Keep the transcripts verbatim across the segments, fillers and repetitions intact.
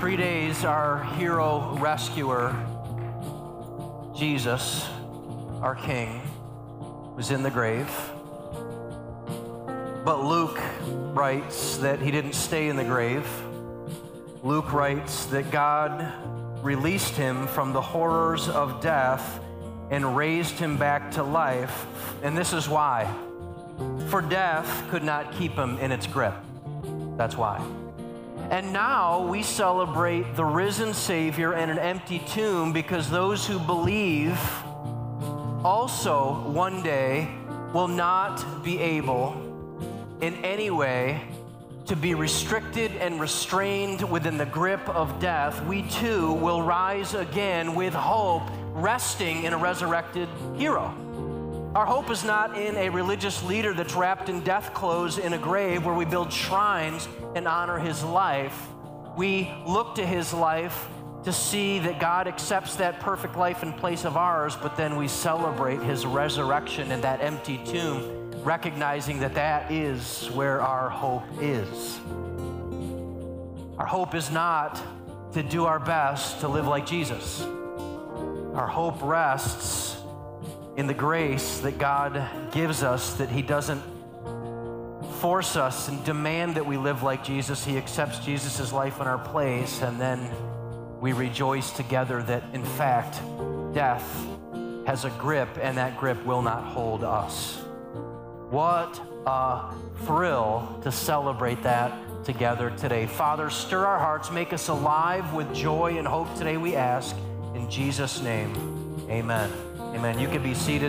three days, our hero rescuer, Jesus, our King, was in the grave. But Luke writes that he didn't stay in the grave. Luke writes that God released him from the horrors of death and raised him back to life. And this is why. For death could not keep him in its grip. That's why. And now we celebrate the risen Savior and an empty tomb because those who believe also one day will not be able in any way to be restricted and restrained within the grip of death. We too will rise again with hope, resting in a resurrected hero. Our hope is not in a religious leader that's wrapped in death clothes in a grave where we build shrines and honor his life. We look to his life to see that God accepts that perfect life in place of ours, but then we celebrate his resurrection in that empty tomb, recognizing that that is where our hope is. Our hope is not to do our best to live like Jesus. Our hope rests in the grace that God gives us, that he doesn't force us and demand that we live like Jesus. He accepts Jesus' life in our place, and then we rejoice together that, in fact, death has a grip, and that grip will not hold us. What a thrill to celebrate that together today. Father, stir our hearts, make us alive with joy and hope today, we ask. In Jesus' name, amen. Amen. You can be seated.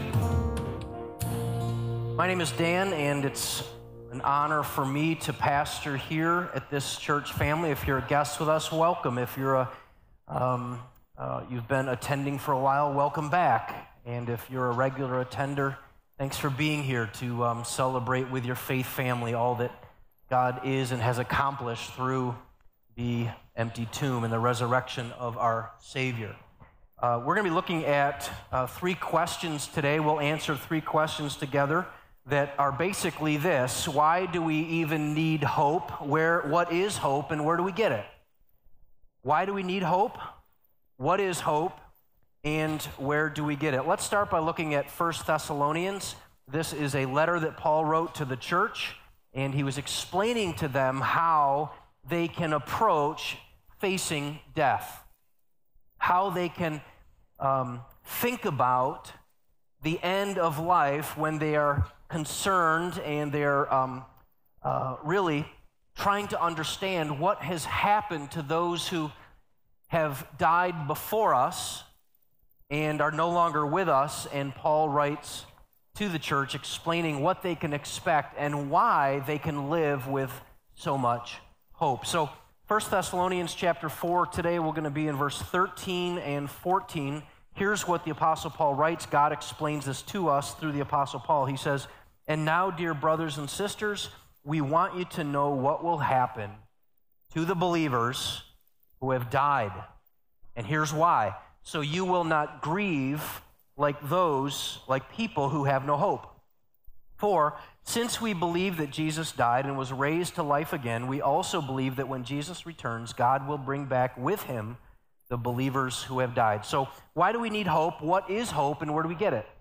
My name is Dan, and it's an honor for me to pastor here at this church family. If you're a guest with us, welcome. If you're a um, uh, you've been attending for a while, welcome back. And if you're a regular attender, thanks for being here to um, celebrate with your faith family all that God is and has accomplished through the empty tomb and the resurrection of our Savior. Uh, we're going to be looking at uh, three questions today. We'll answer three questions together that are basically this: why do we even need hope? Where, what is hope, and where do we get it? Why do we need hope? What is hope? And where do we get it? Let's start by looking at First Thessalonians. This is a letter that Paul wrote to the church, and he was explaining to them how they can approach facing death, how they can um, think about the end of life when they are concerned and they're um, uh, really trying to understand what has happened to those who have died before us and are no longer with us. And Paul writes to the church explaining what they can expect and why they can live with so much hope. So First Thessalonians chapter four, today we're going to be in verse thirteen and fourteen. Here's what the Apostle Paul writes. God explains this to us through the Apostle Paul. He says, "And now, dear brothers and sisters, we want you to know what will happen to the believers who have died. And here's why. So you will not grieve like those, like people who have no hope. For since we believe that Jesus died and was raised to life again, we also believe that when Jesus returns, God will bring back with him the believers who have died." So why do we need hope? What is hope, and where do we get it?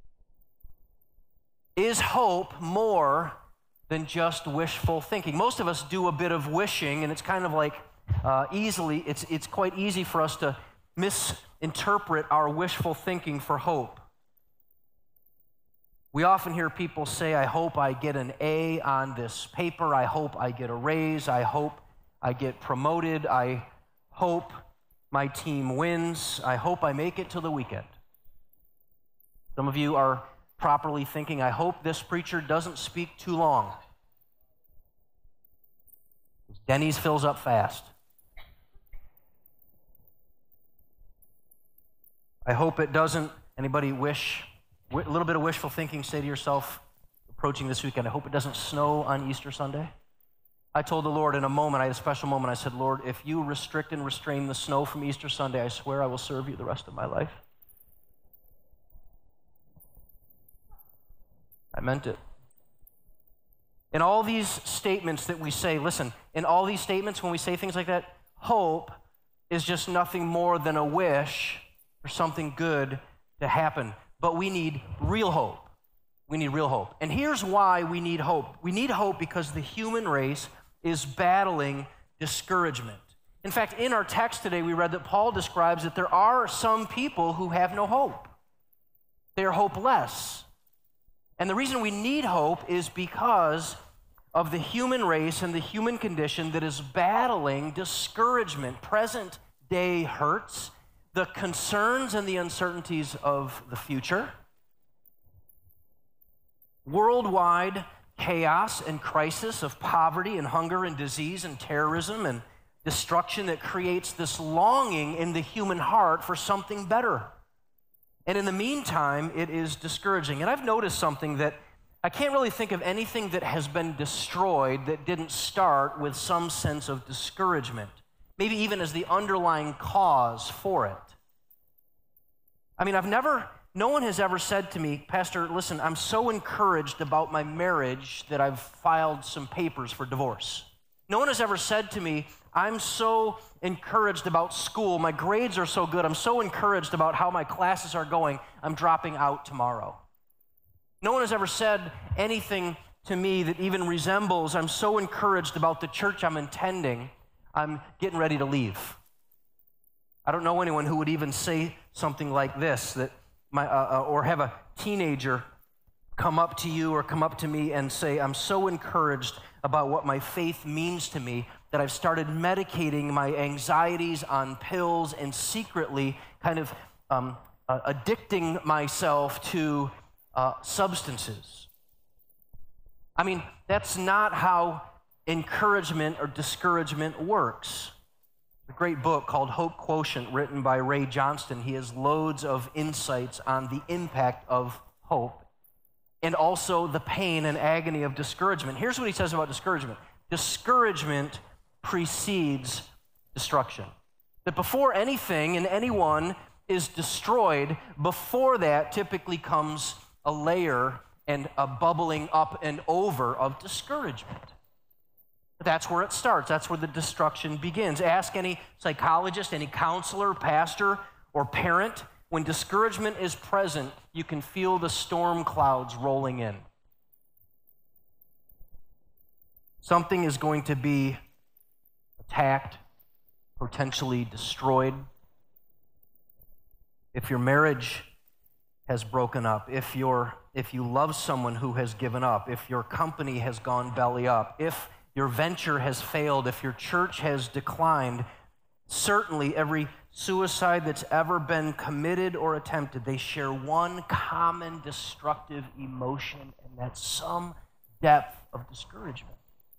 Is hope more than just wishful thinking? Most of us do a bit of wishing, and it's kind of like uh, easily, it's, it's quite easy for us to misinterpret our wishful thinking for hope. We often hear people say, "I hope I get an A on this paper. I hope I get a raise. I hope I get promoted. I hope my team wins. I hope I make it to the weekend." Some of you are properly thinking, "I hope this preacher doesn't speak too long. Denny's fills up fast. I hope it doesn't," anybody wish, a little bit of wishful thinking, say to yourself, approaching this weekend, "I hope it doesn't snow on Easter Sunday." I told the Lord in a moment, I had a special moment, I said, "Lord, if you restrict and restrain the snow from Easter Sunday, I swear I will serve you the rest of my life." I meant it. In all these statements that we say, listen, in all these statements, when we say things like that, hope is just nothing more than a wish for something good to happen. But we need real hope. We need real hope. And here's why we need hope. We need hope because the human race is battling discouragement. In fact, in our text today, we read that Paul describes that there are some people who have no hope. They are hopeless. And the reason we need hope is because of the human race and the human condition that is battling discouragement, present-day hurts, the concerns and the uncertainties of the future, worldwide chaos and crisis of poverty and hunger and disease and terrorism and destruction that creates this longing in the human heart for something better. And in the meantime, it is discouraging. And I've noticed something that I can't really think of anything that has been destroyed that didn't start with some sense of discouragement, maybe even as the underlying cause for it. I mean, I've never, no one has ever said to me, Pastor, listen, I'm so encouraged about my marriage that I've filed some papers for divorce. No one has ever said to me, I'm so encouraged about school, my grades are so good, I'm so encouraged about how my classes are going, I'm dropping out tomorrow. No one has ever said anything to me that even resembles, I'm so encouraged about the church I'm attending, I'm getting ready to leave. I don't know anyone who would even say something like this, that my, uh, or have a teenager come up to you or come up to me and say, I'm so encouraged about what my faith means to me that I've started medicating my anxieties on pills and secretly kind of um, uh, addicting myself to uh, substances. I mean, that's not how encouragement or discouragement works. A great book called Hope Quotient, written by Ray Johnston. He has loads of insights on the impact of hope and also the pain and agony of discouragement. Here's what he says about discouragement. Discouragement precedes destruction. That before anything and anyone is destroyed, before that typically comes a layer and a bubbling up and over of discouragement. That's where it starts. That's where the destruction begins. Ask any psychologist, any counselor, pastor, or parent. When discouragement is present, you can feel the storm clouds rolling in. Something is going to be attacked, potentially destroyed. If your marriage has broken up, if you're, if you love someone who has given up, if your company has gone belly up, if your venture has failed, if your church has declined, certainly every suicide that's ever been committed or attempted, they share one common destructive emotion, and that's some depth of discouragement.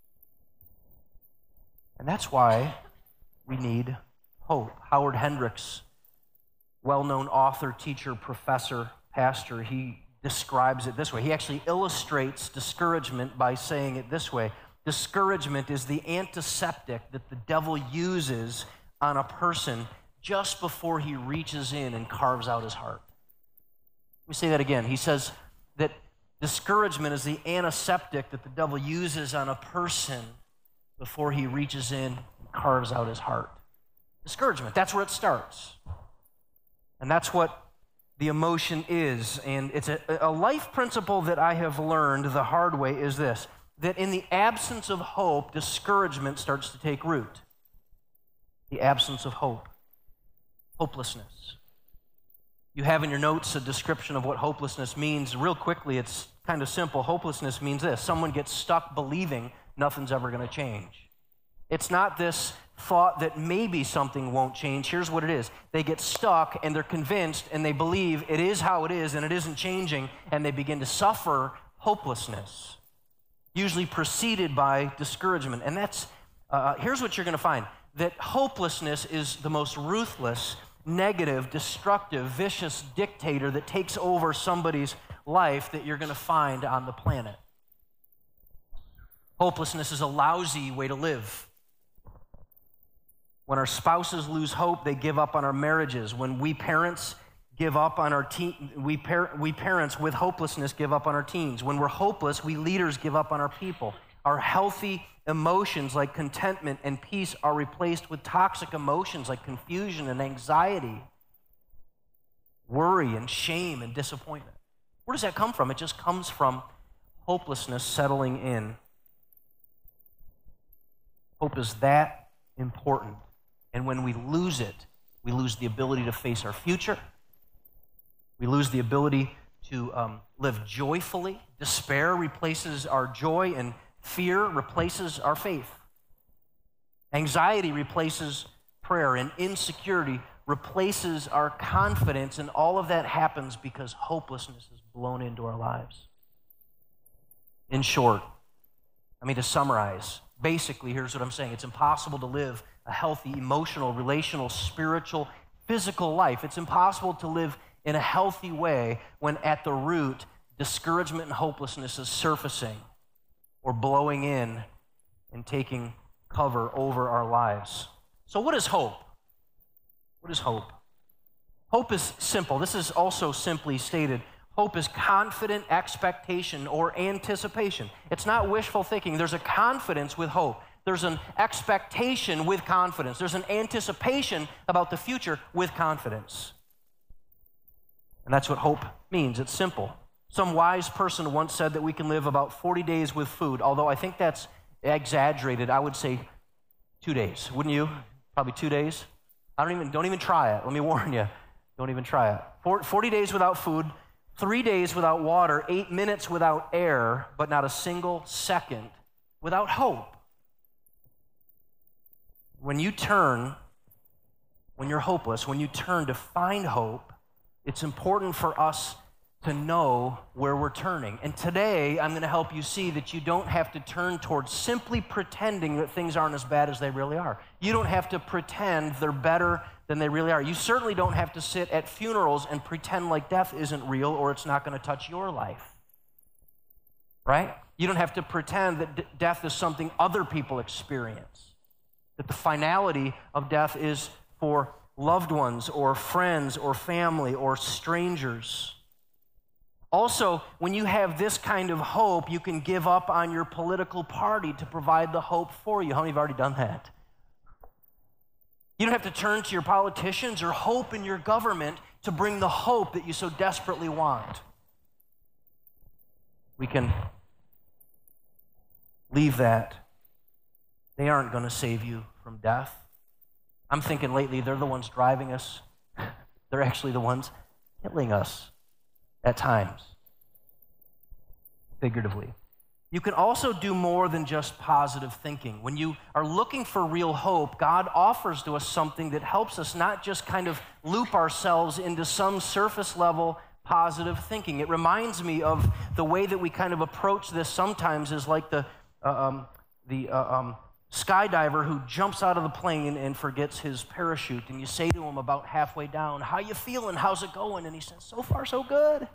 And that's why we need hope. Howard Hendricks, well-known author, teacher, professor, pastor, he describes it this way. He actually illustrates discouragement by saying it this way. Discouragement is the antiseptic that the devil uses on a person just before he reaches in and carves out his heart. Let me say that again. He says that discouragement is the antiseptic that the devil uses on a person before he reaches in and carves out his heart. Discouragement, that's where it starts. And that's what the emotion is. And it's a, a life principle that I have learned the hard way is this, that in the absence of hope, discouragement starts to take root. The absence of hope. Hopelessness. You have in your notes a description of what hopelessness means. Real quickly, it's kind of simple. Hopelessness means this. Someone gets stuck believing nothing's ever going to change. It's not this thought that maybe something won't change. Here's what it is. They get stuck and they're convinced and they believe it is how it is and it isn't changing, and they begin to suffer hopelessness, usually preceded by discouragement. And that's, uh, here's what you're going to find, that hopelessness is the most ruthless, negative, destructive, vicious dictator that takes over somebody's life that you're going to find on the planet. Hopelessness is a lousy way to live. When our spouses lose hope, they give up on our marriages. When we parents give up on our teen, we, par- we parents with hopelessness give up on our teens. When we're hopeless, we leaders give up on our people. Our healthy emotions like contentment and peace are replaced with toxic emotions like confusion and anxiety, worry and shame and disappointment. Where does that come from? It just comes from hopelessness settling in. Hope is that important. And when we lose it, we lose the ability to face our future. We lose the ability to um, live joyfully. Despair replaces our joy, and fear replaces our faith. Anxiety replaces prayer, and insecurity replaces our confidence, and all of that happens because hopelessness is blown into our lives. In short, I mean, to summarize, basically, here's what I'm saying. It's impossible to live a healthy, emotional, relational, spiritual, physical life. It's impossible to live in a healthy way when at the root, discouragement and hopelessness is surfacing or blowing in and taking cover over our lives. So what is hope? What is hope? Hope is simple. This is also simply stated. Hope is confident expectation or anticipation. It's not wishful thinking. There's a confidence with hope. There's an expectation with confidence. There's an anticipation about the future with confidence. And that's what hope means. It's simple. Some wise person once said that we can live about forty days with food, although I think that's exaggerated. I would say two days. Wouldn't you? Probably two days. I don't even, don't even try it. Let me warn you. Don't even try it. forty days without food, three days without water, eight minutes without air, but not a single second without hope. When you turn, when you're hopeless, when you turn to find hope, it's important for us to know where we're turning. And today, I'm going to help you see that you don't have to turn towards simply pretending that things aren't as bad as they really are. You don't have to pretend they're better than they really are. You certainly don't have to sit at funerals and pretend like death isn't real or it's not going to touch your life. Right? You don't have to pretend that d- death is something other people experience. That the finality of death is for loved ones or friends or family or strangers. Also, when you have this kind of hope, you can give up on your political party to provide the hope for you. How many have already done that? You don't have to turn to your politicians or hope in your government to bring the hope that you so desperately want. We can leave that. They aren't going to save you from death. I'm thinking lately they're the ones driving us. They're actually the ones killing us at times, figuratively. You can also do more than just positive thinking. When you are looking for real hope, God offers to us something that helps us not just kind of loop ourselves into some surface level positive thinking. It reminds me of the way that we kind of approach this sometimes is like the, uh, um, the uh, um, skydiver who jumps out of the plane and forgets his parachute, and you say to him about halfway down, "How you feeling? How's it going?" And he says, "So far, so good."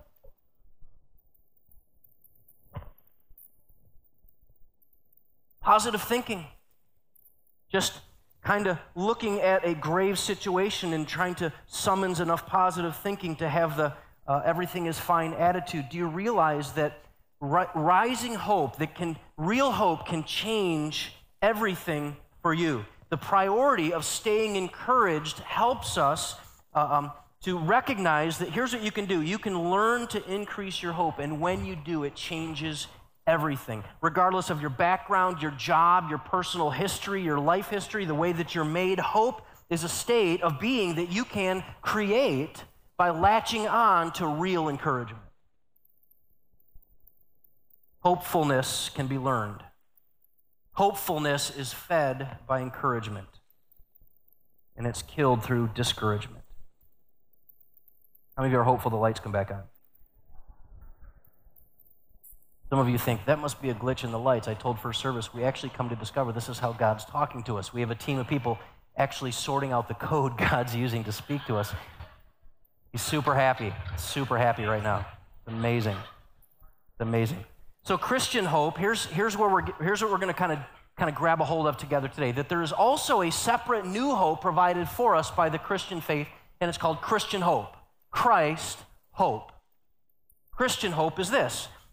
Positive thinking. Just kind of looking at a grave situation and trying to summons enough positive thinking to have the uh, everything is fine attitude. Do you realize that ri- rising hope, that can real hope can change everything for you? The priority of staying encouraged helps us uh, um, to recognize that here's what you can do. You can learn to increase your hope, and when you do, it changes everything. Regardless of your background, your job, your personal history, your life history, the way that you're made, hope is a state of being that you can create by latching on to real encouragement. Hopefulness can be learned. Hopefulness is fed by encouragement, and it's killed through discouragement. How many of you are hopeful the lights come back on? Some of you think, that must be a glitch in the lights. I told First Service, we actually come to discover this is how God's talking to us. We have a team of people actually sorting out the code God's using to speak to us. He's super happy, super happy right now. It's amazing. It's amazing. So Christian hope, here's, here's, where we're, here's what we're going to kind of kind of grab a hold of together today, that there is also a separate new hope provided for us by the Christian faith, and it's called Christian hope. Christ hope. Christian hope is this.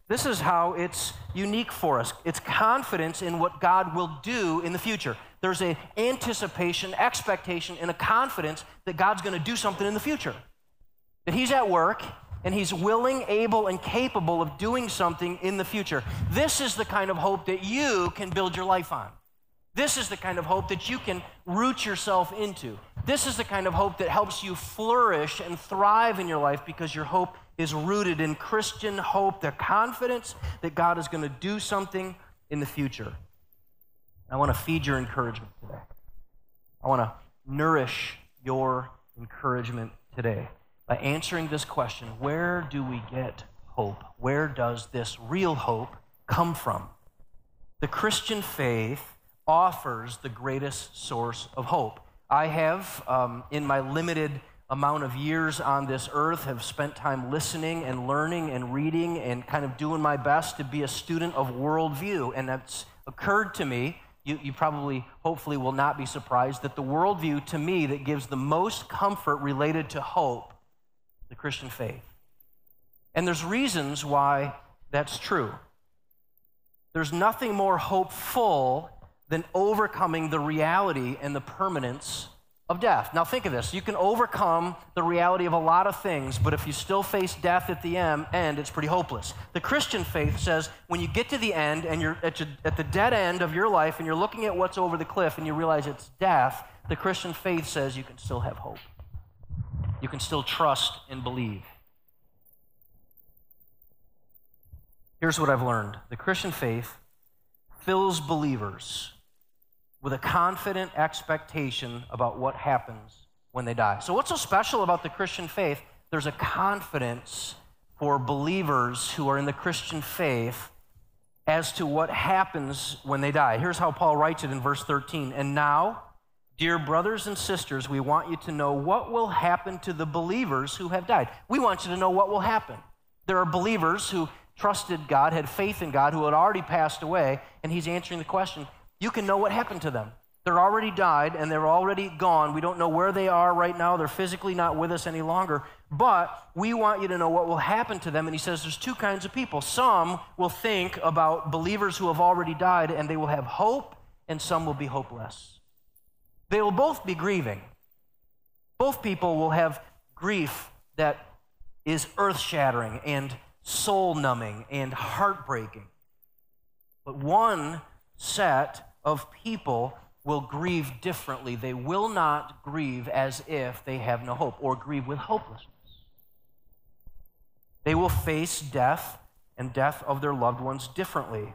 This is how it's unique for us. It's confidence in what God will do in the future. There's an anticipation, expectation, and a confidence that God's going to do something in the future. That he's at work, and he's willing, able, and capable of doing something in the future. This is the kind of hope that you can build your life on. This is the kind of hope that you can root yourself into. This is the kind of hope that helps you flourish and thrive in your life because your hope is rooted in Christian hope, the confidence that God is going to do something in the future. I want to feed your encouragement today. I want to nourish your encouragement today by answering this question: where do we get hope? Where does this real hope come from? The Christian faith offers the greatest source of hope. I have, um, in my limited amount of years on this earth, have spent time listening and learning and reading and kind of doing my best to be a student of worldview. And it's occurred to me, you, you probably, hopefully will not be surprised, that the worldview to me that gives the most comfort related to hope, the Christian faith. And there's reasons why that's true. There's nothing more hopeful than overcoming the reality and the permanence of death. Now think of this. You can overcome the reality of a lot of things, but if you still face death at the end, it's pretty hopeless. The Christian faith says when you get to the end and you're at, your, at the dead end of your life and you're looking at what's over the cliff and you realize it's death, the Christian faith says you can still have hope. You can still trust and believe. Here's what I've learned. The Christian faith fills believers with a confident expectation about what happens when they die. So what's so special about the Christian faith? There's a confidence for believers who are in the Christian faith as to what happens when they die. Here's how Paul writes it in verse thirteen. And now, dear brothers and sisters, we want you to know what will happen to the believers who have died. We want you to know what will happen. There are believers who trusted God, had faith in God, who had already passed away, and he's answering the question. You can know what happened to them. They're already died, and they're already gone. We don't know where they are right now. They're physically not with us any longer. But we want you to know what will happen to them. And he says there's two kinds of people. Some will think about believers who have already died, and they will have hope, and some will be hopeless. They will both be grieving. Both people will have grief that is earth-shattering and soul-numbing and heartbreaking. But one set of people will grieve differently. They will not grieve as if they have no hope or grieve with hopelessness. They will face death and death of their loved ones differently.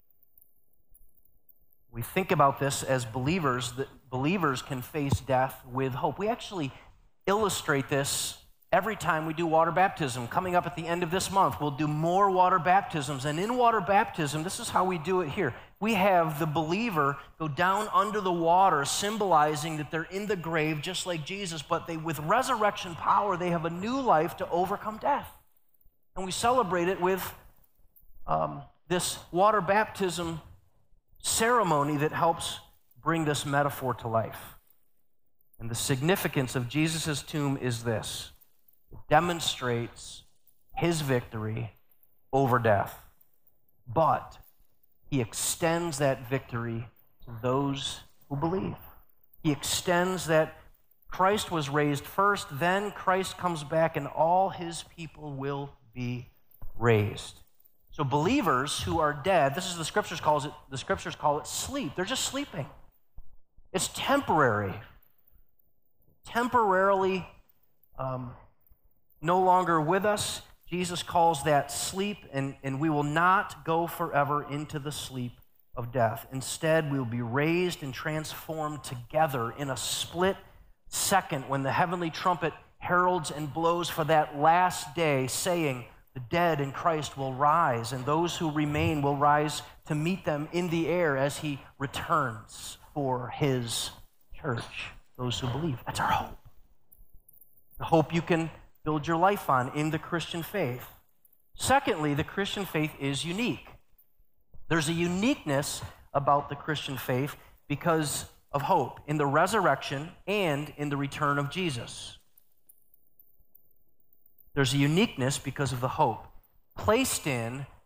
We think about this as believers, that believers can face death with hope. We actually illustrate this every time we do water baptism. Coming up at the end of this month, we'll do more water baptisms. And in water baptism, this is how we do it here. We have the believer go down under the water, symbolizing that they're in the grave just like Jesus, but they, with resurrection power, they have a new life to overcome death. And we celebrate it with um, this water baptism ceremony that helps bring this metaphor to life. And the significance of Jesus' tomb is this. It demonstrates his victory over death. But he extends that victory to those who believe. He extends that Christ was raised first, then Christ comes back, and all his people will be raised. So believers who are dead, this is the scriptures calls it, the scriptures call it sleep. They're just sleeping. It's temporary. Temporarily um, no longer with us. Jesus calls that sleep, and, and we will not go forever into the sleep of death. Instead, we will be raised and transformed together in a split second when the heavenly trumpet heralds and blows for that last day, saying, the dead in Christ will rise, and those who remain will rise to meet them in the air as he returns for his church, those who believe. That's our hope. The hope you can build your life on in the Christian faith. Secondly, the Christian faith is unique. There's a uniqueness about the Christian faith because of hope in the resurrection and in the return of Jesus. There's a uniqueness because of the hope placed in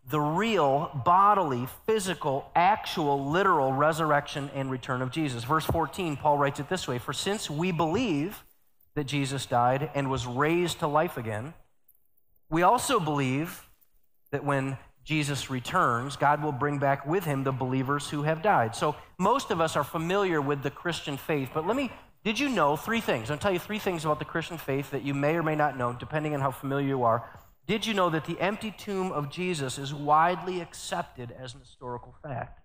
the real, bodily, physical, actual, literal resurrection and return of Jesus. Verse fourteen, Paul writes it this way, "For since we believe that Jesus died and was raised to life again, we also believe that when Jesus returns, God will bring back with him the believers who have died." So most of us are familiar with the Christian faith, but let me, did you know three things? I'll tell you three things about the Christian faith that you may or may not know, depending on how familiar you are. Did you know that the empty tomb of Jesus is widely accepted as an historical fact?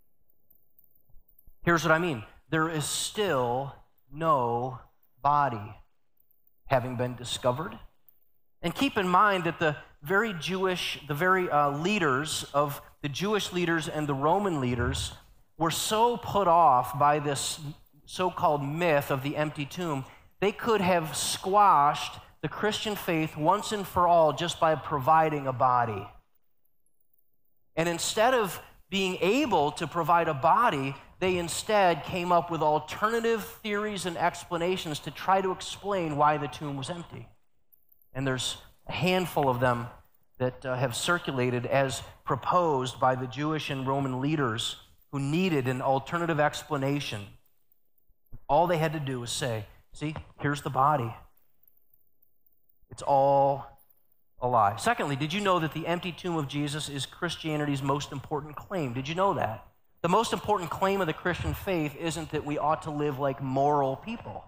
Here's what I mean. There is still no body having been discovered. And keep in mind that the very Jewish, the very uh, leaders of the Jewish leaders and the Roman leaders were so put off by this so-called myth of the empty tomb, they could have squashed the Christian faith once and for all just by providing a body. And instead of being able to provide a body, they instead came up with alternative theories and explanations to try to explain why the tomb was empty. And there's a handful of them that uh, have circulated as proposed by the Jewish and Roman leaders who needed an alternative explanation. All they had to do was say, see, here's the body. It's all a lie. Secondly, did you know that the empty tomb of Jesus is Christianity's most important claim? Did you know that? The most important claim of the Christian faith isn't that we ought to live like moral people.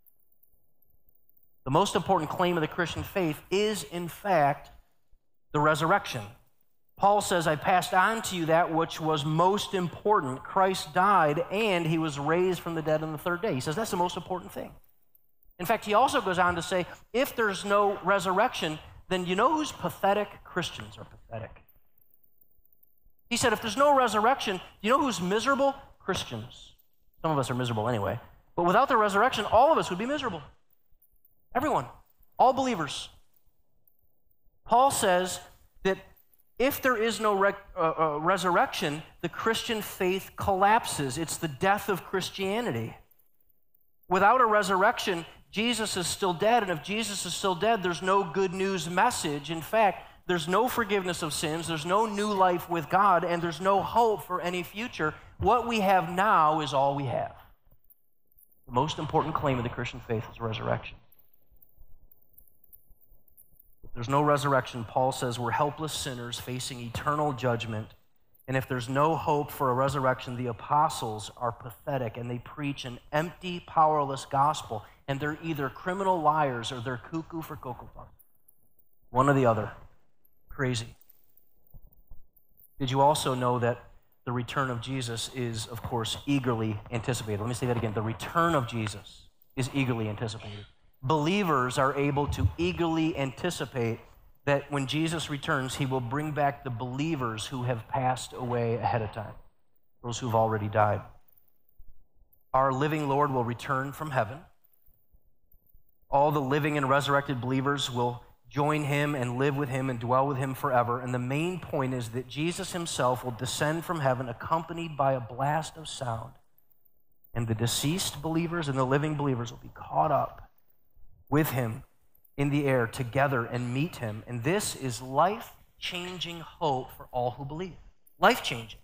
The most important claim of the Christian faith is, in fact, the resurrection. Paul says, "I passed on to you that which was most important. Christ died, and he was raised from the dead on the third day." He says that's the most important thing. In fact, he also goes on to say, if there's no resurrection, then you know who's pathetic? Christians are pathetic. He said, if there's no resurrection, you know who's miserable? Christians. Some of us are miserable anyway. But without the resurrection, all of us would be miserable. Everyone. All believers. Paul says that if there is no re- uh, uh, resurrection, the Christian faith collapses. It's the death of Christianity. Without a resurrection, Jesus is still dead, and if Jesus is still dead, there's no good news message. In fact, there's no forgiveness of sins, there's no new life with God, and there's no hope for any future. What we have now is all we have. The most important claim of the Christian faith is resurrection. If there's no resurrection, Paul says we're helpless sinners facing eternal judgment. And if there's no hope for a resurrection, the apostles are pathetic, and they preach an empty, powerless gospel. And they're either criminal liars or they're cuckoo for Cocoa Puffs. One or the other. Crazy. Did you also know that the return of Jesus is, of course, eagerly anticipated? Let me say that again. The return of Jesus is eagerly anticipated. Believers are able to eagerly anticipate that when Jesus returns, he will bring back the believers who have passed away ahead of time, those who've already died. Our living Lord will return from heaven. All the living and resurrected believers will join him and live with him and dwell with him forever. And the main point is that Jesus himself will descend from heaven accompanied by a blast of sound. And the deceased believers and the living believers will be caught up with him in the air together and meet him. And this is life-changing hope for all who believe. Life-changing.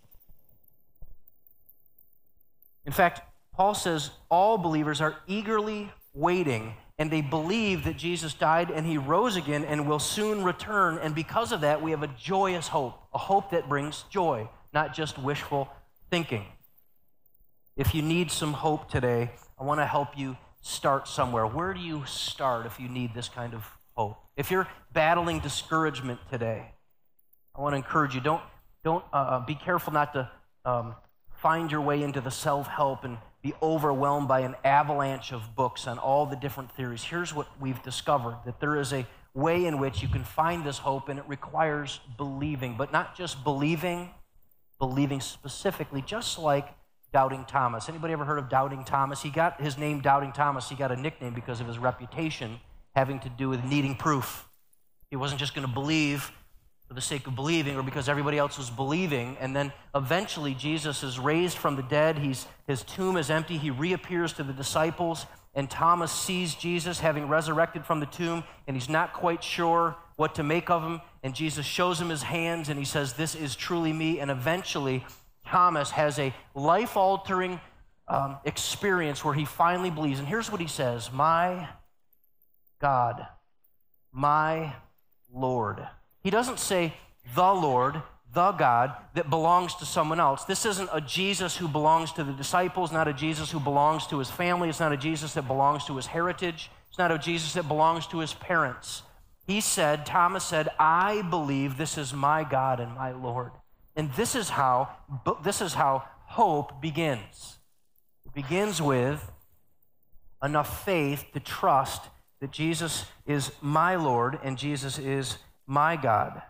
In fact, Paul says all believers are eagerly waiting, and they believe that Jesus died and he rose again and will soon return. And because of that, we have a joyous hope, a hope that brings joy, not just wishful thinking. If you need some hope today, I want to help you start somewhere. Where do you start if you need this kind of hope? If you're battling discouragement today, I want to encourage you, don't, don't uh, be careful not to um, find your way into the self-help and be overwhelmed by an avalanche of books on all the different theories. Here's what we've discovered, that there is a way in which you can find this hope, and it requires believing, but not just believing, believing specifically, just like Doubting Thomas. Anybody ever heard of Doubting Thomas? He got his name Doubting Thomas. He got a nickname because of his reputation having to do with needing proof. He wasn't just going to believe for the sake of believing or because everybody else was believing. And then eventually Jesus is raised from the dead. He's, his tomb is empty. He reappears to the disciples. and Thomas sees Jesus having resurrected from the tomb, and he's not quite sure what to make of him, and Jesus shows him his hands, and he says, "This is truly me," and eventually Thomas has a life-altering um, experience where he finally believes, and here's what he says, "My God, my Lord." He doesn't say the Lord, the God that belongs to someone else. This isn't a Jesus who belongs to the disciples, not a Jesus who belongs to his family. It's not a Jesus that belongs to his heritage. It's not a Jesus that belongs to his parents. He said, Thomas said, "I believe this is my God and my Lord." And this is how, this is how hope begins. It begins with enough faith to trust that Jesus is my Lord and Jesus is my God.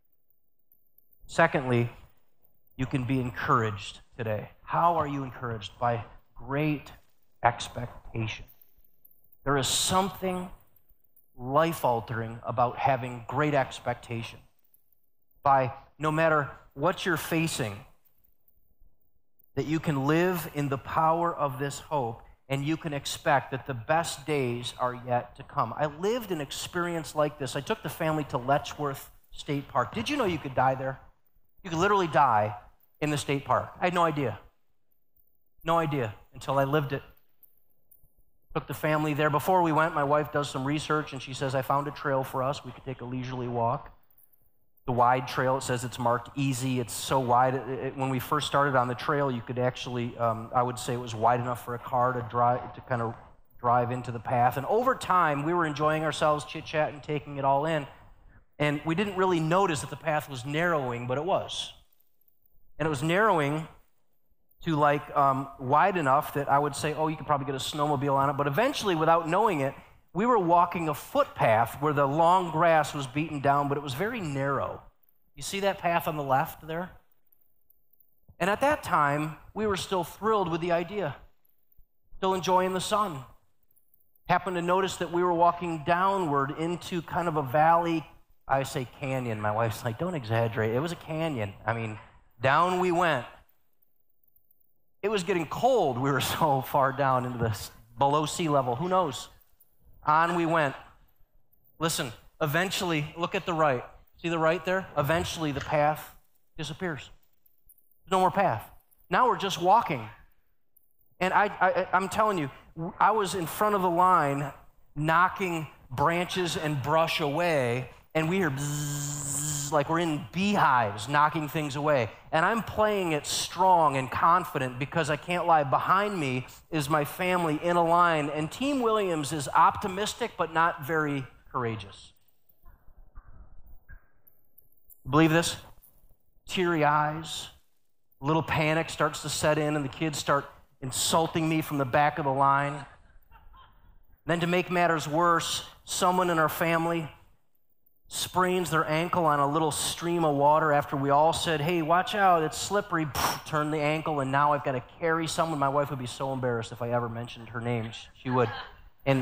Secondly, you can be encouraged today. How are you encouraged? By great expectation. There is something life-altering about having great expectation. By no matter what you're facing, that you can live in the power of this hope and you can expect that the best days are yet to come. I lived an experience like this. I took the family to Letchworth State Park. Did you know you could die there? You could literally die in the state park. I had no idea. No idea until I lived it. Took the family there. Before we went, my wife does some research, and she says, "I found a trail for us. We could take a leisurely walk." The wide trail, it says it's marked easy. It's so wide. It, it, when we first started on the trail, you could actually, um, I would say it was wide enough for a car to drive, to kind of drive into the path. And over time, we were enjoying ourselves, chit-chatting, taking it all in. And we didn't really notice that the path was narrowing, but it was. And it was narrowing to like um, wide enough that I would say, oh, you could probably get a snowmobile on it. But eventually, without knowing it, we were walking a footpath where the long grass was beaten down, but it was very narrow. You see that path on the left there? And at that time, we were still thrilled with the idea, still enjoying the sun. Happened to notice that we were walking downward into kind of a valley. I say canyon. My wife's like, don't exaggerate. It was a canyon. I mean, down we went. It was getting cold. We were so far down into the below sea level. Who knows? On we went. Listen, eventually, look at the right. See the right there? Eventually, the path disappears. There's no more path. Now we're just walking. And I, I, I'm telling you, I was in front of the line knocking branches and brush away, and we hear bzzz, like we're in beehives knocking things away. And I'm playing it strong and confident because I can't lie. Behind me is my family in a line, and Team Williams is optimistic but not very courageous. Believe this? Teary eyes, a little panic starts to set in, and the kids start insulting me from the back of the line. Then to make matters worse, someone in our family sprains their ankle on a little stream of water after we all said, hey, watch out, it's slippery. Turn the ankle, and now I've got to carry someone. My wife would be so embarrassed if I ever mentioned her name. She would. And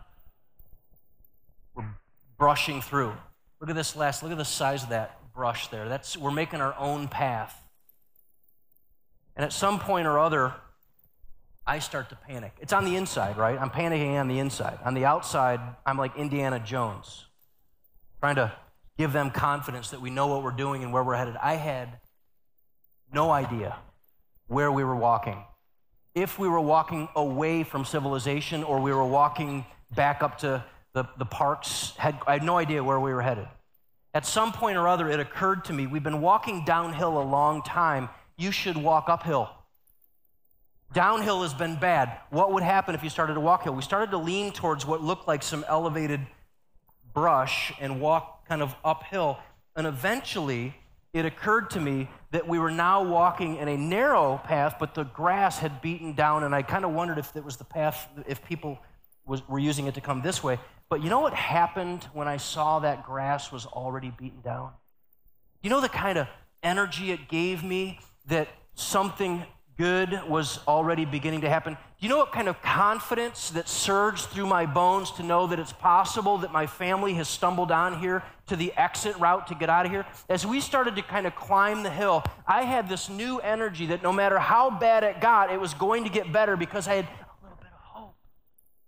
we're brushing through. Look at this last, look at the size of that brush there. That's, we're making our own path. And at some point or other, I start to panic. It's on the inside, right? I'm panicking on the inside. On the outside, I'm like Indiana Jones, trying to give them confidence that we know what we're doing and where we're headed. I had no idea where we were walking. If we were walking away from civilization or we were walking back up to the, the parks, had, I had no idea where we were headed. At some point or other, it occurred to me, we've been walking downhill a long time. You should walk uphill. Downhill has been bad. What would happen if you started to walk hill? We started to lean towards what looked like some elevated brush and walk kind of uphill. And eventually, it occurred to me that we were now walking in a narrow path, but the grass had beaten down, and I kind of wondered if it was the path, if people was, were using it to come this way. But you know what happened when I saw that grass was already beaten down? You know the kind of energy it gave me that something good was already beginning to happen? Do you know what kind of confidence that surged through my bones to know that it's possible that my family has stumbled on here to the exit route to get out of here? As we started to kind of climb the hill, I had this new energy that no matter how bad it got, it was going to get better because I had a little bit of hope.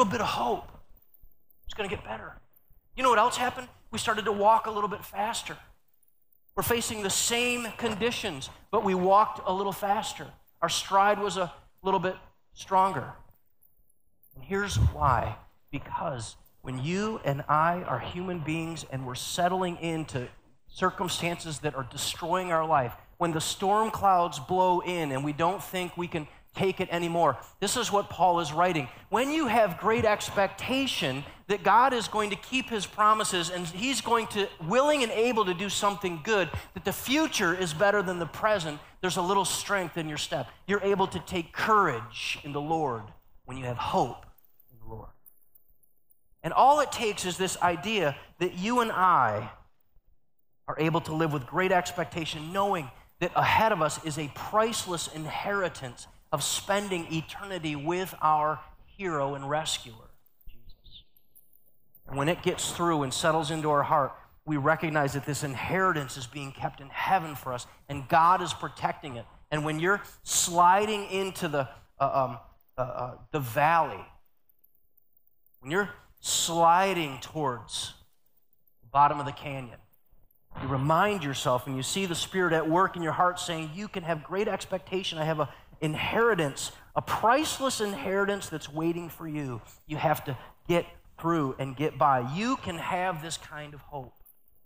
little bit of hope. It's going to get better. You know what else happened? We started to walk a little bit faster. We're facing the same conditions, but we walked a little faster. Our stride was a little bit stronger. And here's why. Because when you and I are human beings and we're settling into circumstances that are destroying our life, when the storm clouds blow in and we don't think we can take it anymore, this is what Paul is writing. When you have great expectation that God is going to keep his promises and he's going to, willing and able to do something good, that the future is better than the present, there's a little strength in your step. You're able to take courage in the Lord when you have hope in the Lord. And all it takes is this idea that you and I are able to live with great expectation, knowing that ahead of us is a priceless inheritance of spending eternity with our hero and rescuer, Jesus. And when it gets through and settles into our heart, we recognize that this inheritance is being kept in heaven for us, and God is protecting it. And when you're sliding into the, uh, um, uh, uh, the valley, when you're sliding towards the bottom of the canyon, you remind yourself and you see the Spirit at work in your heart saying, you can have great expectation. I have an inheritance, a priceless inheritance that's waiting for you. You have to get through and get by. You can have this kind of hope.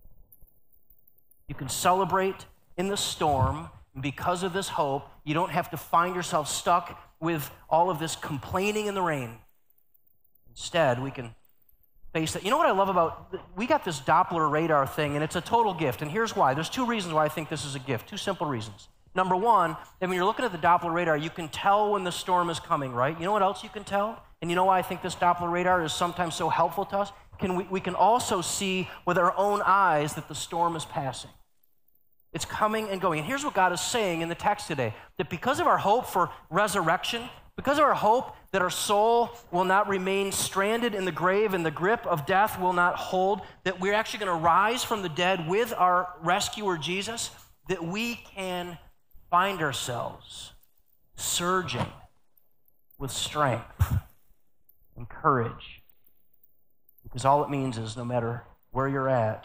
You can celebrate in the storm, and because of this hope, you don't have to find yourself stuck with all of this complaining in the rain. Instead, we can face that. You know what I love about, we got this Doppler radar thing, and it's a total gift, and here's why. There's two reasons why I think this is a gift, two simple reasons. Number one, that when you're looking at the Doppler radar, you can tell when the storm is coming, right? You know what else you can tell? And you know why I think this Doppler radar is sometimes so helpful to us? Can we, we can also see with our own eyes that the storm is passing. It's coming and going. And here's what God is saying in the text today, that because of our hope for resurrection, because of our hope that our soul will not remain stranded in the grave and the grip of death will not hold, that we're actually going to rise from the dead with our rescuer Jesus, that we can find ourselves surging with strength and courage. Because all it means is no matter where you're at,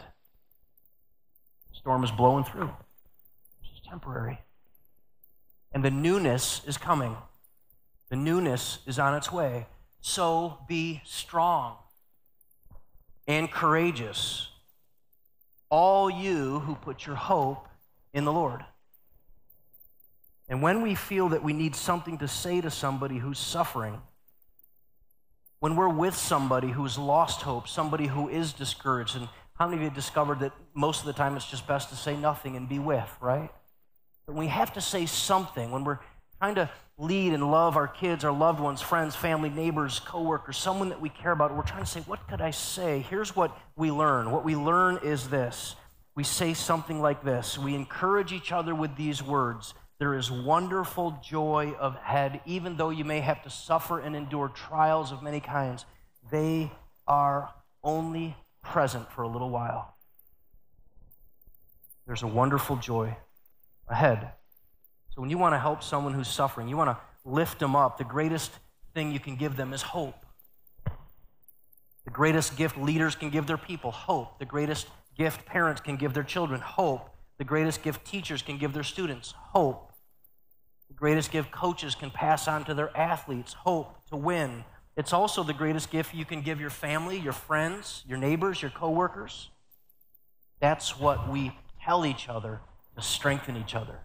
the storm is blowing through. It's just temporary. And the newness is coming. The newness is on its way. So be strong and courageous, all you who put your hope in the Lord. And when we feel that we need something to say to somebody who's suffering, when we're with somebody who's lost hope, somebody who is discouraged, and how many of you have discovered that most of the time it's just best to say nothing and be with, right? But we have to say something when we're trying to lead and love our kids, our loved ones, friends, family, neighbors, coworkers, someone that we care about. We're trying to say, what could I say? Here's what we learn. What we learn is this. We say something like this. We encourage each other with these words. There is wonderful joy ahead, even though you may have to suffer and endure trials of many kinds. They are only present for a little while. There's a wonderful joy ahead. So when you want to help someone who's suffering, you want to lift them up, the greatest thing you can give them is hope. The greatest gift leaders can give their people, hope. The greatest gift parents can give their children, hope. The greatest gift teachers can give their students, hope. The greatest gift coaches can pass on to their athletes, hope to win. It's also the greatest gift you can give your family, your friends, your neighbors, your coworkers. That's what we tell each other to strengthen each other.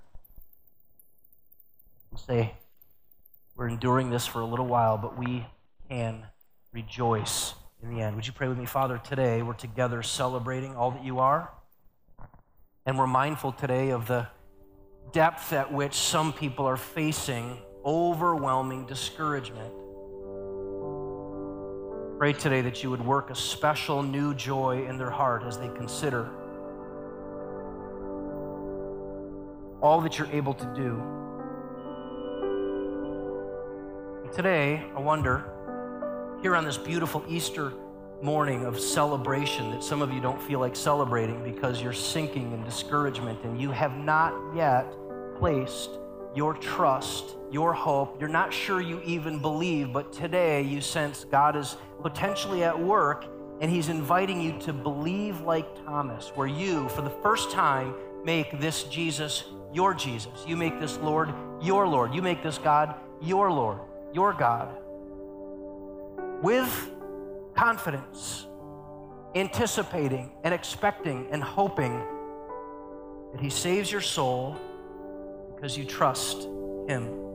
And say, we're enduring this for a little while, but we can rejoice in the end. Would you pray with me? Father, today we're together celebrating all that you are, and we're mindful today of the depth at which some people are facing overwhelming discouragement. Pray today that you would work a special new joy in their heart as they consider all that you're able to do. Today, I wonder, here on this beautiful Easter morning of celebration that some of you don't feel like celebrating because you're sinking in discouragement and you have not yet placed your trust, your hope. You're not sure you even believe, but today you sense God is potentially at work, and he's inviting you to believe like Thomas, where you, for the first time, make this Jesus your Jesus. You make this Lord your Lord. You make this God your Lord, your God. With confidence, anticipating and expecting and hoping that he saves your soul because you trust him.